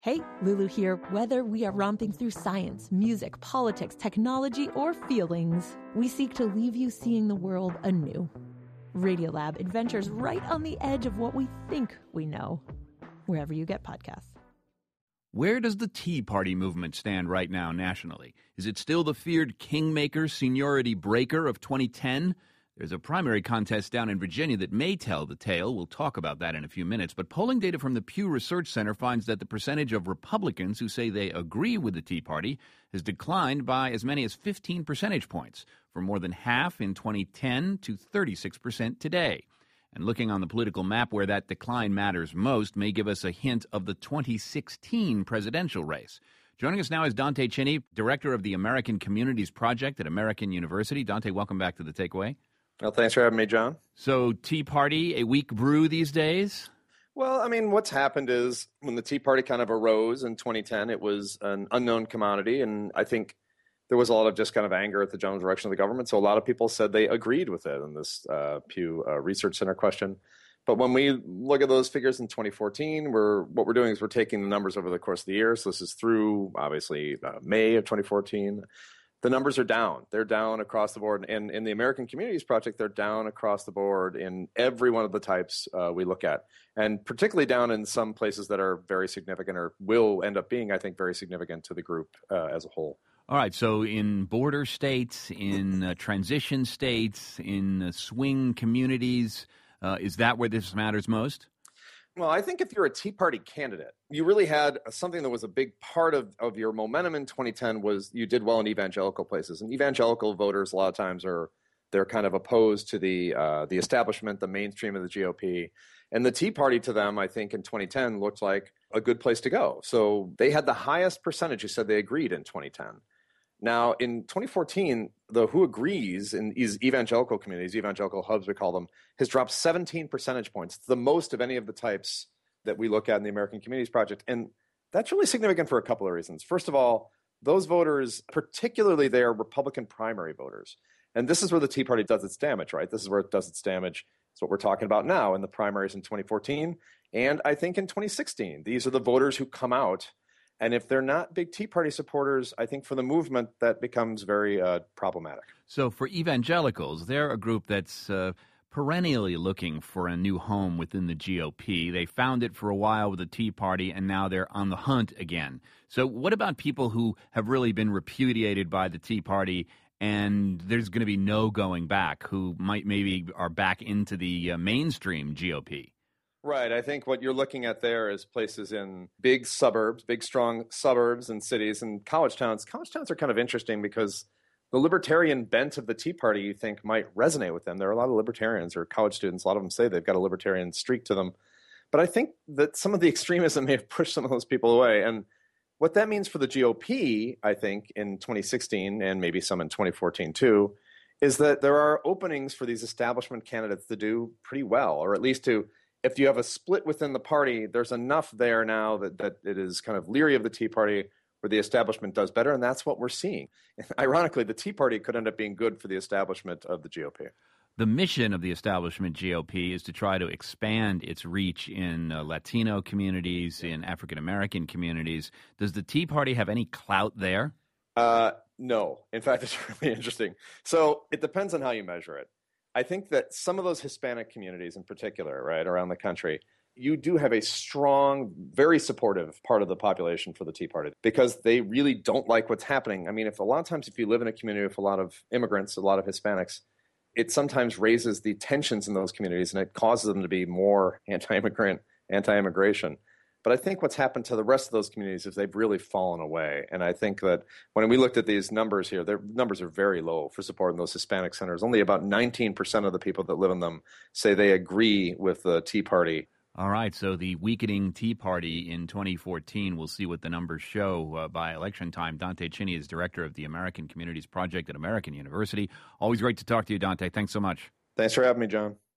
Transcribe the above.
Hey, Lulu here. Whether we are romping through science, music, politics, technology, or feelings, we seek to leave you seeing the world anew. Radiolab adventures right on the edge of what we think we know, wherever you get podcasts. Where does the Tea Party movement stand right now nationally? Is it still the feared kingmaker, seniority breaker of 2010? There's a primary contest down in Virginia that may tell the tale. We'll talk about that in a few minutes. But polling data from the Pew Research Center finds that the percentage of Republicans who say they agree with the Tea Party has declined by as many as 15 percentage points, from more than half in 2010 to 36% today. And looking on the political map where that decline matters most may give us a hint of the 2016 presidential race. Joining us now is Dante Chinny, director of the American Communities Project at American University. Dante, welcome back to The Takeaway. Well, thanks for having me, John. So, Tea Party, a weak brew these days? Well, I mean, what's happened is when the Tea Party kind of arose in 2010, it was an unknown commodity, and I think there was a lot of just kind of anger at the general direction of the government. So a lot of people said they agreed with it in this Pew Research Center question. But when we look at those figures in 2014, what we're doing is we're taking the numbers over the course of the year. So this is through, obviously, May of 2014. The numbers are down. They're down across the board. And in the American Communities Project, they're down across the board in every one of the types we look at. And particularly down in some places that are very significant or will end up being, I think, very significant to the group as a whole. All right, so in border states, in transition states, in swing communities, is that where this matters most? Well, I think if you're a Tea Party candidate, you really had something that was a big part of your momentum in 2010 was you did well in evangelical places. And evangelical voters a lot of times they're kind of opposed to the establishment, the mainstream of the GOP. And the Tea Party to them, I think in 2010 looked like a good place to go. So they had the highest percentage who said they agreed in 2010. Now, in 2014, the who agrees in these evangelical communities, evangelical hubs we call them, has dropped 17 percentage points. It's the most of any of the types that we look at in the American Communities Project. And that's really significant for a couple of reasons. First of all, those voters, particularly they are Republican primary voters. And this is where the Tea Party does its damage, right? This is where it does its damage. It's what we're talking about now in the primaries in 2014. And I think in 2016, these are the voters who come out. And if they're not big Tea Party supporters, I think for the movement, that becomes very problematic. So for evangelicals, they're a group that's perennially looking for a new home within the GOP. They found it for a while with the Tea Party, and now they're on the hunt again. So what about people who have really been repudiated by the Tea Party and there's going to be no going back, who maybe are back into the mainstream GOP? Right. I think what you're looking at there is places in big suburbs, big, strong suburbs and cities and college towns. College towns are kind of interesting because the libertarian bent of the Tea Party, you think, might resonate with them. There are a lot of libertarians or college students. A lot of them say they've got a libertarian streak to them. But I think that some of the extremism may have pushed some of those people away. And what that means for the GOP, I think, in 2016 and maybe some in 2014 too, is that there are openings for these establishment candidates to do pretty well, or at least to, if you have a split within the party, there's enough there now that it is kind of leery of the Tea Party where the establishment does better, and that's what we're seeing. Ironically, the Tea Party could end up being good for the establishment of the GOP. The mission of the establishment GOP is to try to expand its reach in Latino communities, in African-American communities. Does the Tea Party have any clout there? No. In fact, it's really interesting. So it depends on how you measure it. I think that some of those Hispanic communities in particular, right, around the country, you do have a strong, very supportive part of the population for the Tea Party because they really don't like what's happening. I mean, a lot of times if you live in a community with a lot of immigrants, a lot of Hispanics, it sometimes raises the tensions in those communities and it causes them to be more anti-immigrant, anti-immigration. But I think what's happened to the rest of those communities is they've really fallen away. And I think that when we looked at these numbers here, their numbers are very low for support in those Hispanic centers. Only about 19% of the people that live in them say they agree with the Tea Party. All right, so the weakening Tea Party in 2014, we'll see what the numbers show by election time. Dante Chinny is director of the American Communities Project at American University. Always great to talk to you, Dante. Thanks so much. Thanks for having me, John.